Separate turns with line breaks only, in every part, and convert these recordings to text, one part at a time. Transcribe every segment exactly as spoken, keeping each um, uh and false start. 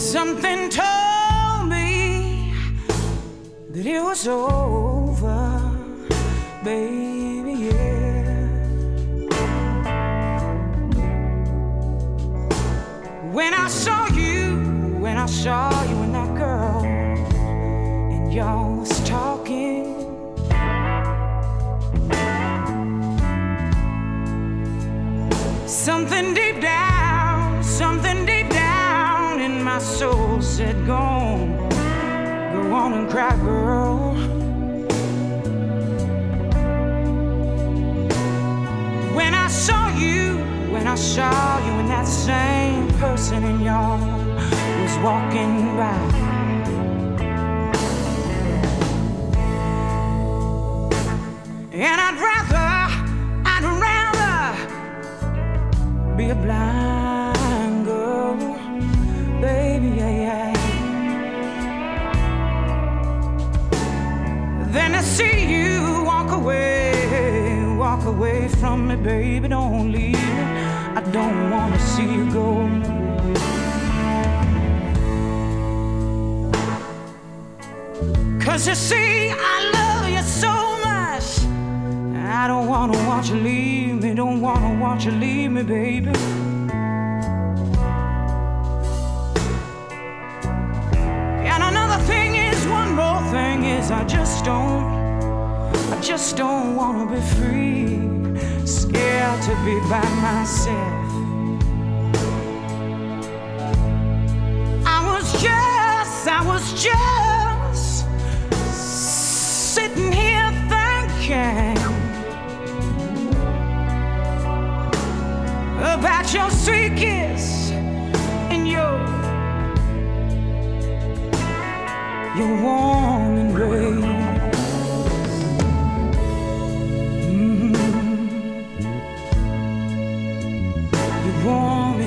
Something told me that it was over, baby, yeah. When I saw you, when I saw you and that girl, and y'all was talking, something deep down, something deep down in my soul said, go on, go on and cry, girl. When I saw you, when I saw you and that same person in y'all was walking by, and I'd rather, I'd rather be a blind girl, baby, yeah, yeah, than to see you walk away, walk away from me, baby, don't leave me. I don't want to see you go. Cause you see, I love you so much, I don't want to watch you leave me, don't want to watch you leave me, baby. And another thing is, one more thing is, I just don't, I just don't want to be free, scared to be by myself. I was just, I was just sitting here thinking about your sweet kiss and your, your warm embrace. Warm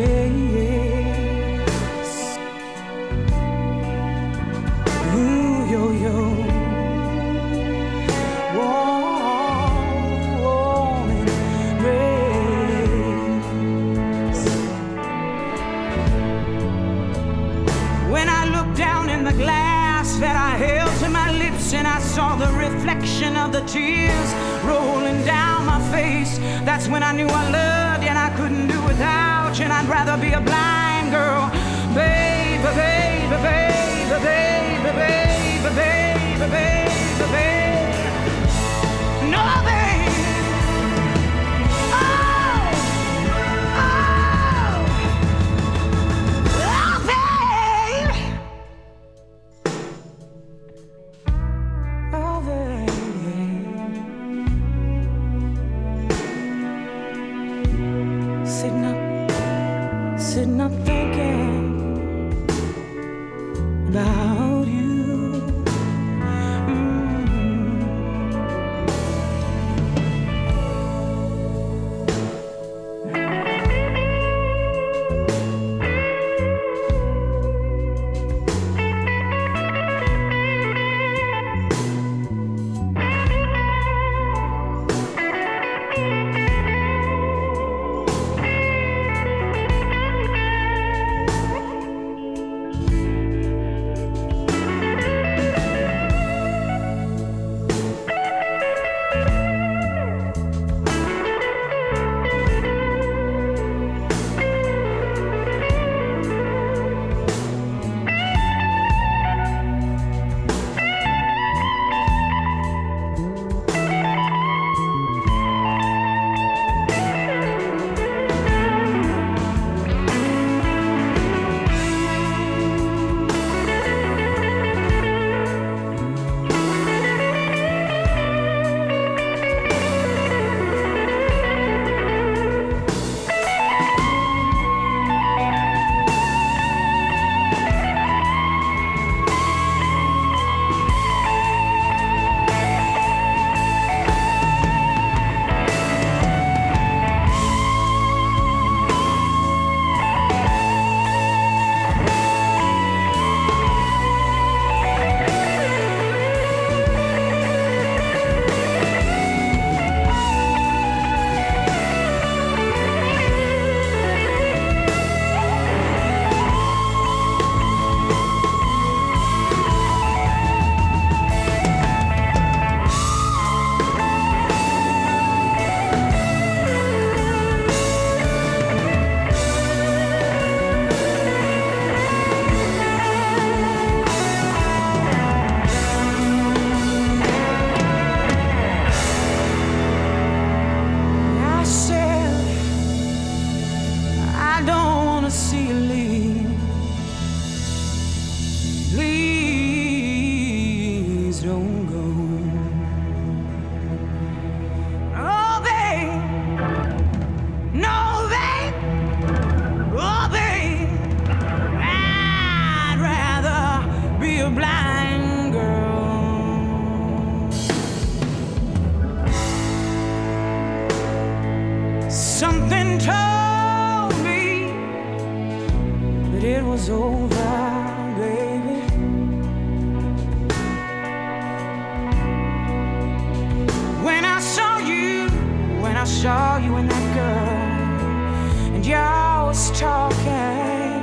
embrace, ooh, yo, yo, warm, warm embrace. When I looked down in the glass that I held to my lips, and I saw the reflection of the tears rolling down my face, that's when I knew I loved you and I couldn't do without you, and I'd rather be a blind girl, baby, baby, baby, baby, baby, baby, baby, baby, no, baby, oh, oh, oh, baby, oh, baby. Sitting up, sitting up thinking about you. that it was over, baby. When I saw you, when I saw you and that girl, and y'all was talking,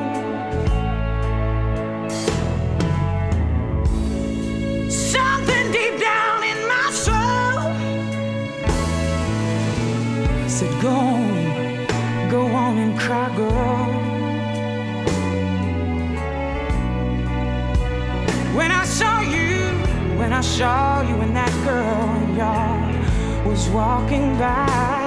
something deep down in my soul said, go on, go on and cry, girl. When I saw you, when I saw you and that girl, and y'all was walking by,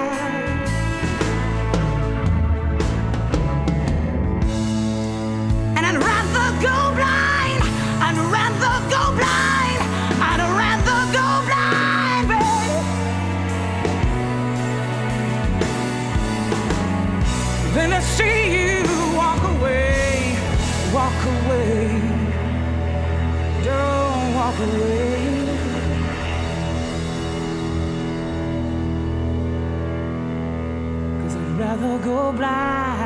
and I'd rather go blind, I'd rather go blind, I'd rather go blind, babe, than to see you walk away, walk away. Don't walk away, 'cause I'd rather go blind.